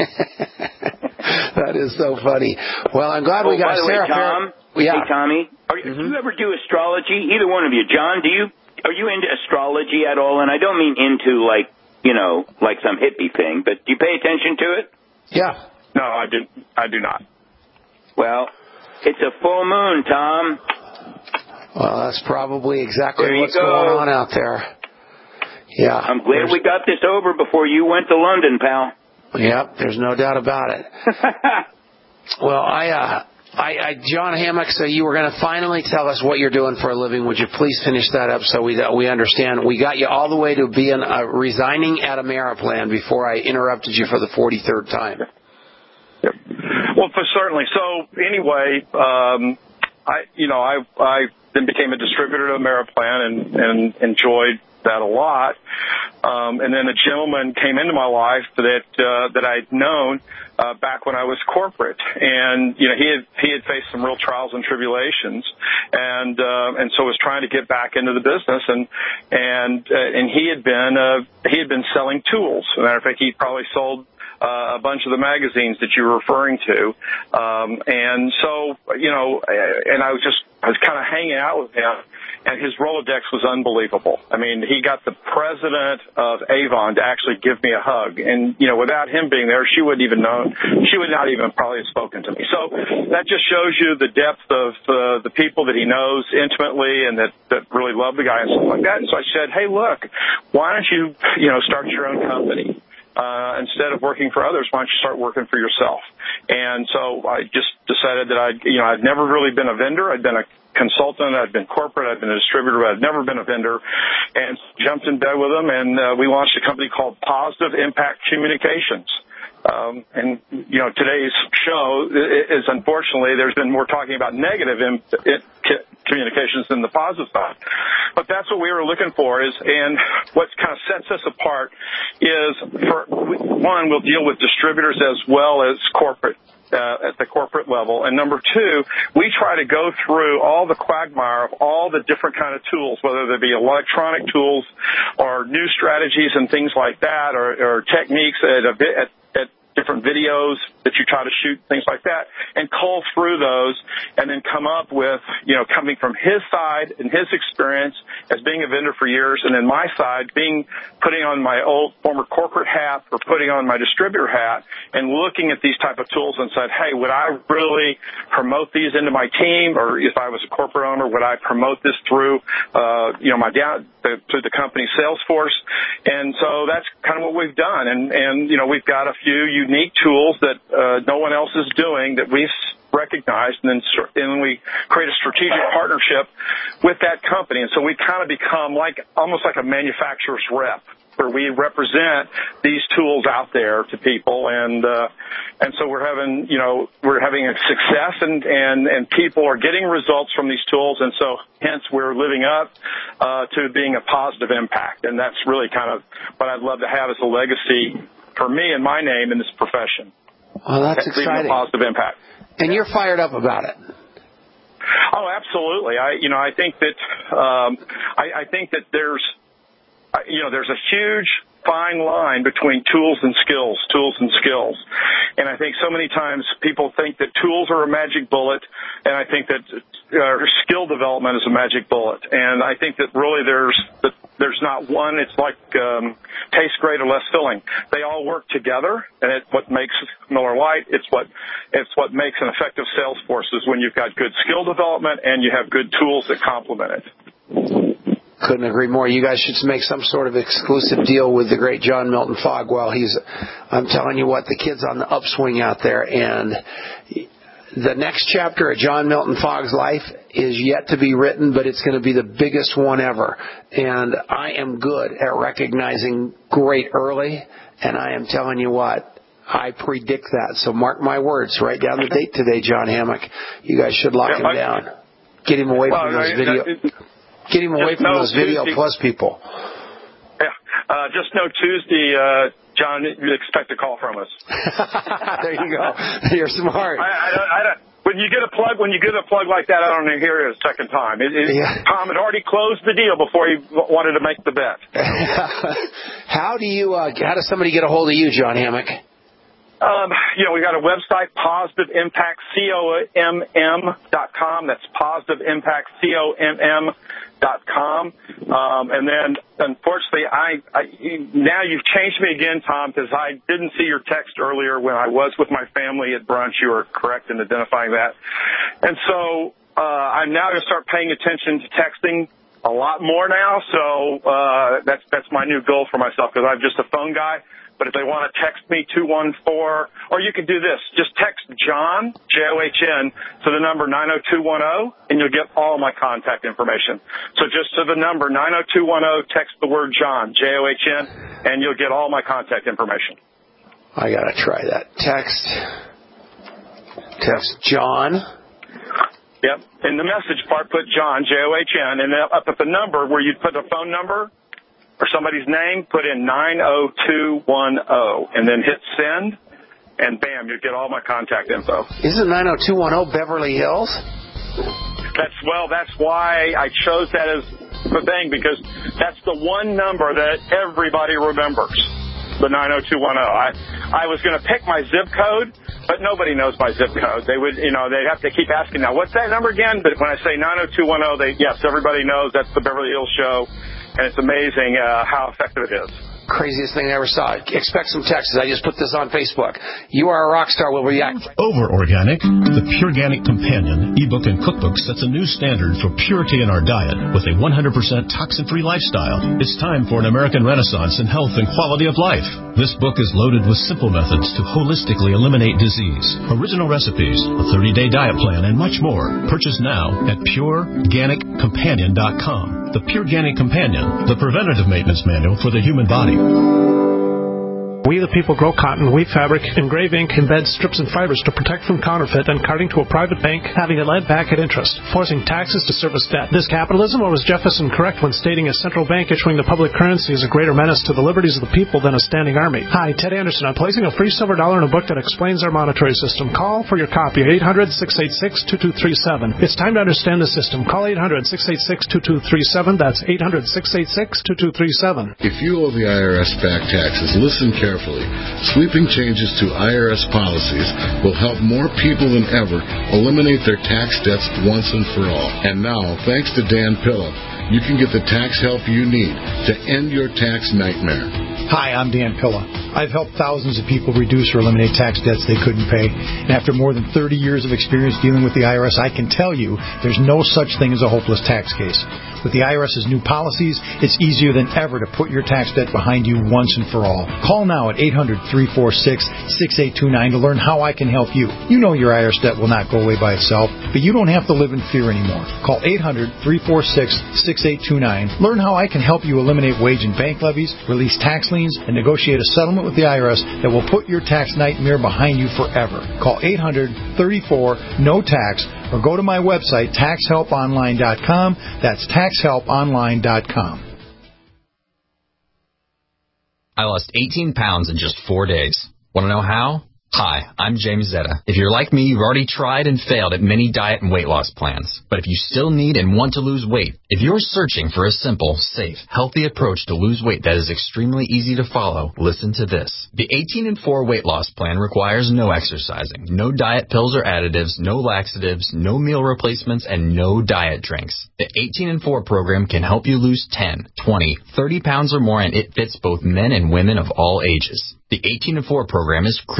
That is so funny. Well, I'm glad oh, we got by the Sarah. Way, Tom, Fair... yeah. Hey, Tommy, are you, mm-hmm. do you ever do astrology? Either one of you. John, do you are you into astrology at all? And I don't mean into, like, you know, like some hippie thing, but do you pay attention to it? Yeah. No, I do, I do not. Well, it's a full moon, Tom. Well, that's probably exactly there what's go. going on out there. Yeah. I'm glad there's... we got this over before you went to London, pal. Yep, there's no doubt about it. Well, I, uh, I, I, John Hammock, so you were going to finally tell us what you're doing for a living. Would you please finish that up so we we understand? We got you all the way to being uh, resigning at Ameriplan before I interrupted you for the forty-third time. Yep. Well, for certainly. So anyway, um, I you know I I then became a distributor at Ameriplan and and enjoyed that a lot. Um, and then a gentleman came into my life that uh, that I'd known uh, back when I was corporate, and you know he had he had faced some real trials and tribulations, and uh, and so was trying to get back into the business, and and uh, and he had been uh, he had been selling tools. As a matter of fact, he probably sold Uh, a bunch of the magazines that you were referring to. Um, and so, you know, and I was just, I was kind of hanging out with him, and his Rolodex was unbelievable. I mean, he got the president of Avon to actually give me a hug. And, you know, without him being there, she wouldn't even know, she would not even probably have spoken to me. So that just shows you the depth of uh, the people that he knows intimately and that, that really love the guy and stuff like that. And so I said, hey, look, why don't you, you know, start your own company? Uh, instead of working for others, why don't you start working for yourself? And so I just decided that I, you know, I'd never really been a vendor. I'd been a consultant. I'd been corporate. I'd been a distributor. But I'd never been a vendor. And jumped in bed with them, and uh, we launched a company called Positive Impact Communications. Um, and, you know, today's show is, unfortunately, there's been more talking about negative im- it, communications than the positive side. But that's what we were looking for is, and what kind of sets us apart is, for one, we'll deal with distributors as well as corporate, uh, at the corporate level. And number two, we try to go through all the quagmire of all the different kind of tools, whether they be electronic tools or new strategies and things like that, or, or techniques at a bit, at different videos that you try to shoot, things like that, and cull through those and then come up with, you know, coming from his side and his experience as being a vendor for years, and then my side being putting on my old former corporate hat or putting on my distributor hat and looking at these type of tools and said, hey, would I really promote these into my team, or if I was a corporate owner, would I promote this through, uh, you know, my down the, through the company's sales force? And so that's kind of what we've done. And, and you know, we've got a few unique tools that uh, no one else is doing that we've recognized, and then and we create a strategic partnership with that company. And so we kind of become like almost like a manufacturer's rep, where we represent these tools out there to people, and uh, and so we're having you know we're having a success, and, and, and people are getting results from these tools, and so hence we're living up uh, to being a positive impact, and that's really kind of what I'd love to have as a legacy for me and my name in this profession. Well, that's exciting. A positive impact. And you're fired up about it. Oh, absolutely. I, you know, I think that, um, I, I think that there's, you know, there's a huge fine line between tools and skills, tools and skills. And I think so many times people think that tools are a magic bullet, and I think that uh, skill development is a magic bullet. And I think that really there's that there's not one. It's like um, tastes great or less filling. They all work together, and it's what makes Miller Lite. It's what it's what makes an effective sales force is when you've got good skill development and you have good tools that complement it. Couldn't agree more. You guys should make some sort of exclusive deal with the great John Milton Fogg. Well, he's, I'm telling you what, the kid's on the upswing out there, and the next chapter of John Milton Fogg's life is yet to be written, but it's going to be the biggest one ever. And I am good at recognizing great early, and I am telling you what, I predict that. So mark my words. Write down the date today, John Hammock. You guys should lock yeah, him I, down. Get him away well, from those I, video. I, Get him away from no, those Video Tuesday, Plus people. Yeah, uh, just know Tuesday, uh, John, you expect a call from us. There you go. You're smart. I, I don't, I don't, when you get a plug, when you get a plug like that, I don't hear it a second time. It, it, yeah. Tom had already closed the deal before he wanted to make the bet. How do you? Uh, how does somebody get a hold of you, John Hammock? Um, you know, we got a website, Positive Impact Com dot com. That's Positive Impact Com dot com. Um, and then, unfortunately, I, I now you've changed me again, Tom, because I didn't see your text earlier when I was with my family at brunch. You were correct in identifying that. And so uh, I'm now going to start paying attention to texting a lot more now. So uh, that's that's my new goal for myself, because I'm just a phone guy. But if they want to text me, two one four, or you can do this. Just text John, J O H N, to the number nine oh two one oh, and you'll get all my contact information. So just to the number nine oh two one oh, text the word John, J O H N, and you'll get all my contact information. I got to try that. Text, text John. Yep. In the message part, put John, J O H N, and up at the number where you put a phone number or somebody's name, put in nine oh two one oh, and then hit send, and bam, you get all my contact info. Isn't nine oh two one oh Beverly Hills? That's, well, that's why I chose that as the thing, because that's the one number that everybody remembers, the nine oh two one oh. I, I was going to pick my zip code, but nobody knows my zip code. They would, you know, they'd have to keep asking, now, what's that number again? But when I say nine oh two one oh, they, yes, everybody knows that's the Beverly Hills Show. And it's amazing uh, how effective it is. Craziest thing I ever saw. Expect some texts. I just put this on Facebook. You are a rock star. We'll react. Over Organic, the Pureganic Companion ebook and cookbook sets a new standard for purity in our diet with a one hundred percent toxin-free lifestyle. It's time for an American renaissance in health and quality of life. This book is loaded with simple methods to holistically eliminate disease, original recipes, a thirty-day diet plan, and much more. Purchase now at pure organic companion dot com. The Pureganic Companion, the preventative maintenance manual for the human body. We the people grow cotton, weave fabric, engrave ink, embed strips and fibers to protect from counterfeit and carting to a private bank, having it lent back at interest, forcing taxes to service debt. This capitalism, or was Jefferson correct when stating a central bank issuing the public currency is a greater menace to the liberties of the people than a standing army? Hi, Ted Anderson. I'm placing a free silver dollar in a book that explains our monetary system. Call for your copy at eight hundred, six eight six, two two three seven. It's time to understand the system. Call eight hundred, six eight six, two two three seven. That's eight hundred, six eight six, two two three seven. If you owe the I R S back taxes, listen carefully. Sweeping changes to I R S policies will help more people than ever eliminate their tax debts once and for all. And now, thanks to Dan Pilla, you can get the tax help you need to end your tax nightmare. Hi, I'm Dan Pilla. I've helped thousands of people reduce or eliminate tax debts they couldn't pay. And after more than thirty years of experience dealing with the I R S, I can tell you there's no such thing as a hopeless tax case. With the I R S's new policies, it's easier than ever to put your tax debt behind you once and for all. Call now at eight hundred, three four six, six eight two nine to learn how I can help you. You know your I R S debt will not go away by itself, but you don't have to live in fear anymore. Call eight hundred, three four six, six eight two nine. Learn how I can help you eliminate wage and bank levies, release tax liens, and negotiate a settlement with the I R S that will put your tax nightmare behind you forever. Call eight hundred, thirty-four, N O T A X or go to my website, tax help online dot com. That's tax help online dot com. I lost eighteen pounds in just four days. Want to know how? Hi, I'm James Zetta. If you're like me, you've already tried and failed at many diet and weight loss plans. But if you still need and want to lose weight, if you're searching for a simple, safe, healthy approach to lose weight that is extremely easy to follow, listen to this. The eighteen and four weight loss plan requires no exercising, no diet pills or additives, no laxatives, no meal replacements, and no diet drinks. The eighteen and four program can help you lose ten, twenty, thirty pounds or more, and it fits both men and women of all ages. The eighteen and four program is crystal clear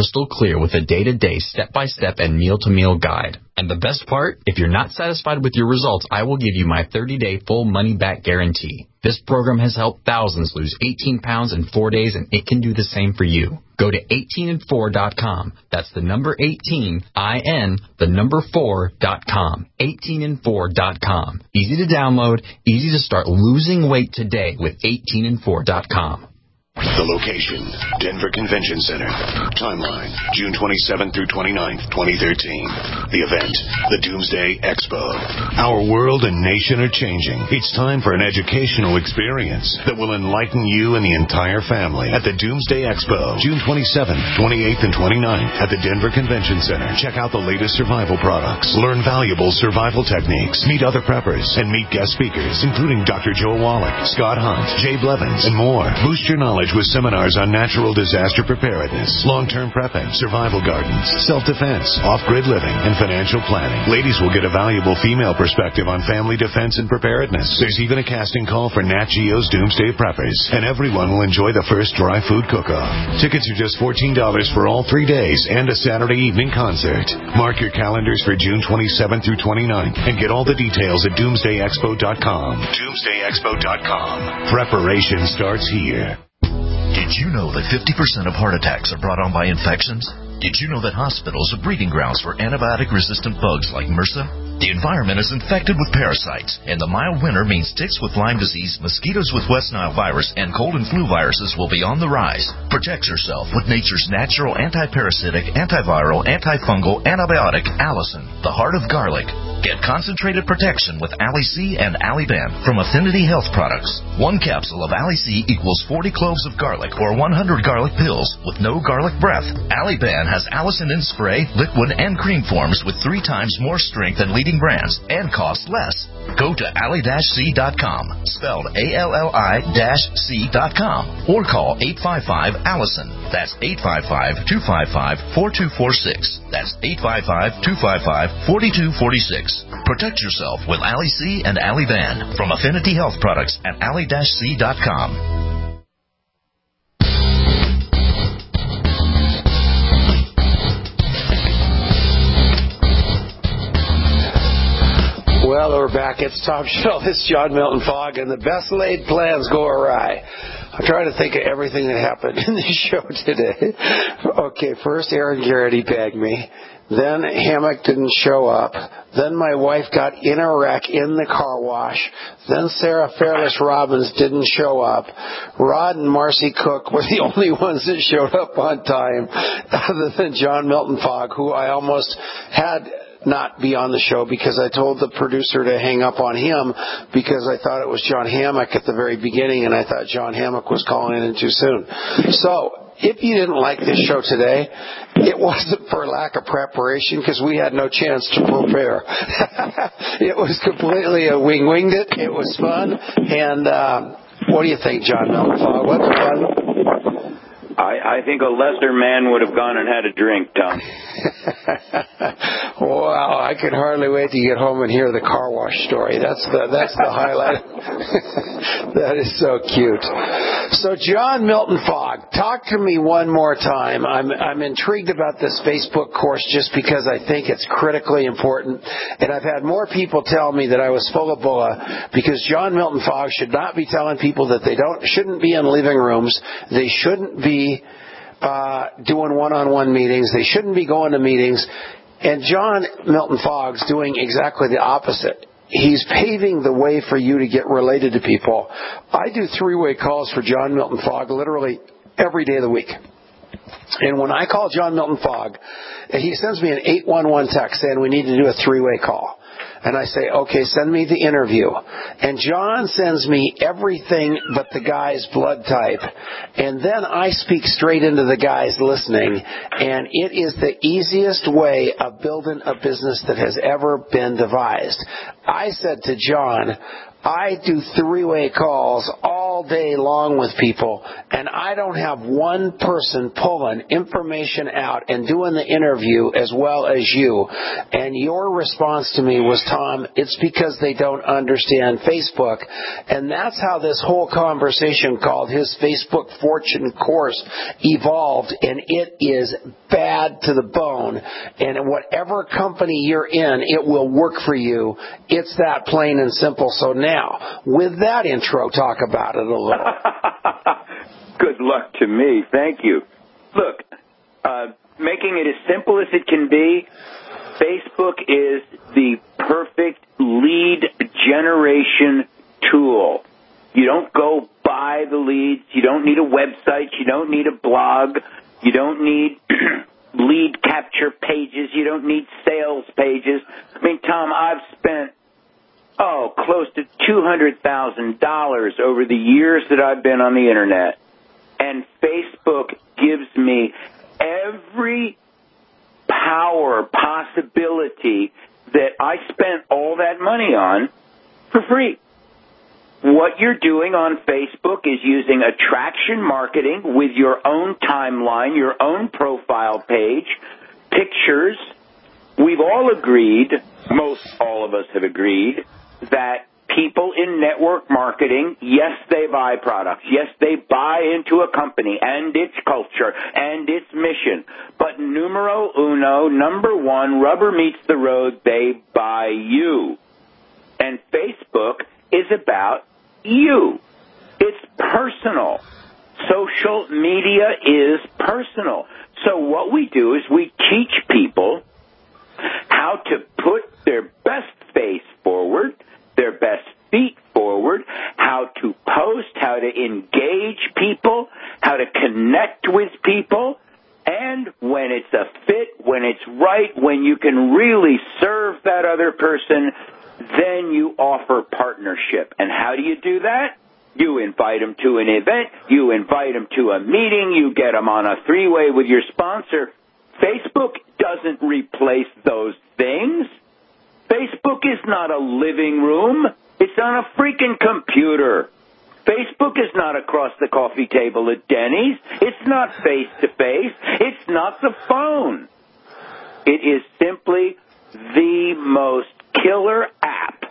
clear with a day-to-day, step-by-step, and meal-to-meal guide. And the best part, if you're not satisfied with your results, I will give you my thirty-day full money-back guarantee. This program has helped thousands lose eighteen pounds in four days, and it can do the same for you. Go to eighteen and four dot com. That's the number eighteen, I N, the number four dot com. eighteen and four dot com. Easy to download, easy to start losing weight today with eighteen and four dot com. The location, Denver Convention Center. Timeline, June twenty-seventh through twenty-ninth, twenty thirteen. The event, the Doomsday Expo. Our world and nation are changing. It's time for an educational experience that will enlighten you and the entire family at the Doomsday Expo, June twenty-seventh, twenty-eighth, and twenty-ninth at the Denver Convention Center. Check out the latest survival products, learn valuable survival techniques, meet other preppers, and meet guest speakers, including Doctor Joe Wallach, Scott Hunt, Jay Blevins, and more. Boost your knowledge with seminars on natural disaster preparedness, long-term prepping, survival gardens, self-defense, off-grid living, and financial planning. Ladies will get a valuable female perspective on family defense and preparedness. There's even a casting call for Nat Geo's Doomsday Preppers, and everyone will enjoy the first dry food cook-off. Tickets are just fourteen dollars for all three days and a Saturday evening concert. Mark your calendars for June twenty-seventh through twenty-ninth and get all the details at doomsday expo dot com. doomsday expo dot com. Preparation starts here. Did you know that fifty percent of heart attacks are brought on by infections? Did you know that hospitals are breeding grounds for antibiotic-resistant bugs like MRSA? The environment is infected with parasites, and the mild winter means ticks with Lyme disease, mosquitoes with West Nile virus, and cold and flu viruses will be on the rise. Protect yourself with nature's natural anti-parasitic, antiviral, antifungal antibiotic, Allison, the heart of garlic. Get concentrated protection with Ali-C and Ali-Ban from Affinity Health Products. One capsule of Ali-C equals forty cloves of garlic or one hundred garlic pills with no garlic breath. Ali-Ban has Allison in spray, liquid, and cream forms with three times more strength than leading brands and cost less. Go to ali dash c dot com, spelled A L L I C dot com, or call eight five five, Allison. That's eight five five, two five five, four two four six. That's eight five five, two five five, four two four six. Protect yourself with Ali-C and Ali-Ban from Affinity Health Products at ali dash c dot com. Well, we're back. It's Tom Show. This is John Milton Fogg, and the best laid plans go awry. I'm trying to think of everything that happened in the show today. Okay, first Aaron Garrity bagged me. Then Hammock didn't show up. Then my wife got in a wreck in the car wash. Then Sarah Fairless Robbins didn't show up. Rod and Marcy Cook were the only ones that showed up on time, other than John Milton Fogg, who I almost had not be on the show because I told the producer to hang up on him because I thought it was John Hammock at the very beginning, and I thought John Hammock was calling in too soon. So if you didn't like this show today, it wasn't for lack of preparation because we had no chance to prepare. It was completely a wing winged it. It was fun. And uh, what do you think, John Milton Fogg? What's fun? I, I think a lesser man would have gone and had a drink, Tom. Wow, I can hardly wait to get home and hear the car wash story. That's the that's the highlight. That is so cute. So, John Milton Fogg, talk to me one more time. I'm I'm intrigued about this Facebook course just because I think it's critically important, and I've had more people tell me that I was full of bulla because John Milton Fogg should not be telling people that they don't shouldn't be in living rooms. They shouldn't be Uh, doing one-on-one meetings. They shouldn't be going to meetings. And John Milton Fogg's doing exactly the opposite. He's paving the way for you to get related to people. I do three-way calls for John Milton Fogg literally every day of the week. And when I call John Milton Fogg, he sends me an eight one one text saying we need to do a three-way call. And I say, okay, send me the interview. And John sends me everything but the guy's blood type. And then I speak straight into the guy's listening. And it is the easiest way of building a business that has ever been devised. I said to John, I do three-way calls all day long with people, and I don't have one person pulling information out and doing the interview as well as you. And your response to me was, Tom, it's because they don't understand Facebook. And that's how this whole conversation called his Facebook Fortune course evolved, and it is bad to the bone. And whatever company you're in, it will work for you. It's that plain and simple. So now, with that intro, talk about it a little. Good luck to me. Thank you. Look, uh, making it as simple as it can be, Facebook is the perfect lead generation tool. You don't go buy the leads. You don't need a website. You don't need a blog. You don't need lead capture pages. You don't need sales pages. I mean, Tom, I've spent Oh, close to two hundred thousand dollars over the years that I've been on the Internet. And Facebook gives me every power, possibility that I spent all that money on for free. What you're doing on Facebook is using attraction marketing with your own timeline, your own profile page, pictures. We've all agreed, most all of us have agreed, that people in network marketing, yes, they buy products. Yes, they buy into a company and its culture and its mission. But numero uno, number one, rubber meets the road, they buy you. And Facebook is about you. It's personal. Social media is personal. So what we do is we teach people how to put their best face forward, their best feet forward, how to post, how to engage people, how to connect with people, and when it's a fit, when it's right, when you can really serve that other person, then you offer partnership. And how do you do that? You invite them to an event, you invite them to a meeting, you get them on a three-way with your sponsor. Facebook doesn't replace those things. Facebook is not a living room. It's on a freaking computer. Facebook is not across the coffee table at Denny's. It's not face-to-face. It's not the phone. It is simply the most killer app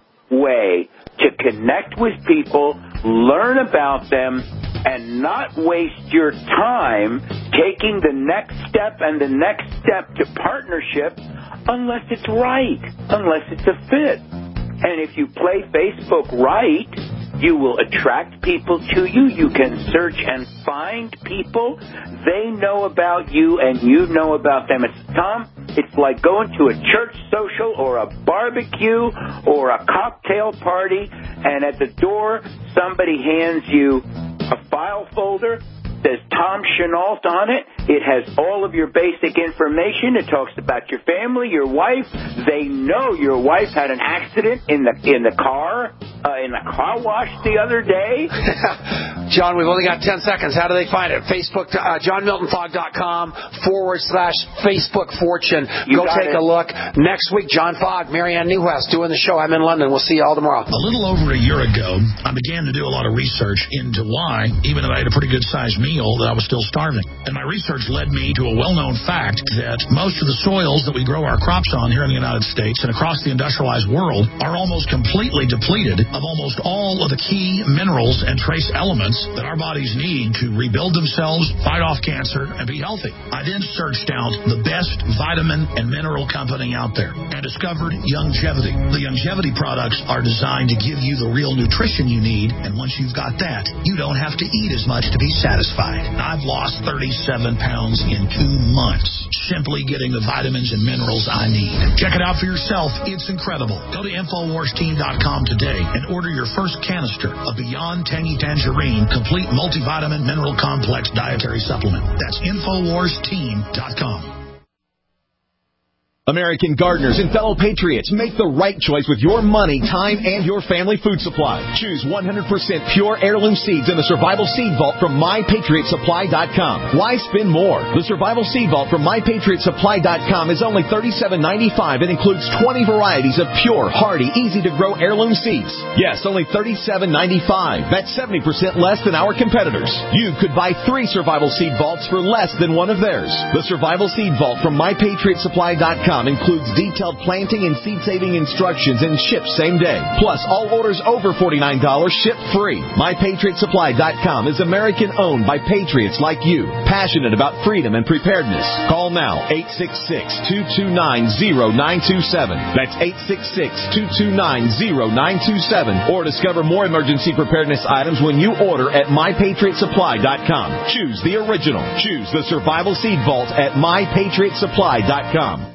way to connect with people, learn about them, and not waste your time taking the next step and the next step to partnership unless it's right, unless it's a fit. And if you play Facebook right, you will attract people to you. You can search and find people. They know about you and you know about them. It's, Tom, it's like going to a church social or a barbecue or a cocktail party, and at the door somebody hands you a file folder, says Tom Chenault on it. It has all of your basic information. It talks about your family, your wife. They know your wife had an accident in the in the car, uh, in the car wash the other day. John, we've only got ten seconds. How do they find it? Facebook, uh, john milton fogg dot com forward slash Facebook Fortune. You Go take it. a look. Next week, John Fogg, Marianne Newhouse doing the show. I'm in London. We'll see you all tomorrow. A little over a year ago, I began to do a lot of research into why, even though I had a pretty good-sized meal, that I was still starving. And my research led me to a well-known fact that most of the soils that we grow our crops on here in the United States and across the industrialized world are almost completely depleted of almost all of the key minerals and trace elements that our bodies need to rebuild themselves, fight off cancer, and be healthy. I then searched out the best vitamin and mineral company out there and discovered Youngevity. The Youngevity products are designed to give you the real nutrition you need, and once you've got that, you don't have to eat as much to be satisfied. I've lost thirty-seven pounds in two months simply getting the vitamins and minerals I need. Check it out for yourself. It's incredible. Go to infowars team dot com today and order your first canister of Beyond Tangy Tangerine Complete Multivitamin Mineral Complex Dietary Supplement. That's infowars team dot com. American gardeners and fellow patriots, make the right choice with your money, time, and your family food supply. Choose one hundred percent pure heirloom seeds in the Survival Seed Vault from my patriot supply dot com. Why spend more? The Survival Seed Vault from my patriot supply dot com is only thirty-seven ninety-five and includes twenty varieties of pure, hardy, easy-to-grow heirloom seeds. Yes, only thirty-seven ninety-five. That's seventy percent less than our competitors. You could buy three Survival Seed Vaults for less than one of theirs. The Survival Seed Vault from my patriot supply dot com includes detailed planting and seed-saving instructions and ships same day. Plus, all orders over forty-nine dollars ship free. my patriot supply dot com is American-owned by patriots like you, passionate about freedom and preparedness. Call now, eight six six, two two nine, zero nine two seven. That's eight six six, two two nine, zero nine two seven. Or discover more emergency preparedness items when you order at my patriot supply dot com. Choose the original. Choose the Survival Seed Vault at my patriot supply dot com.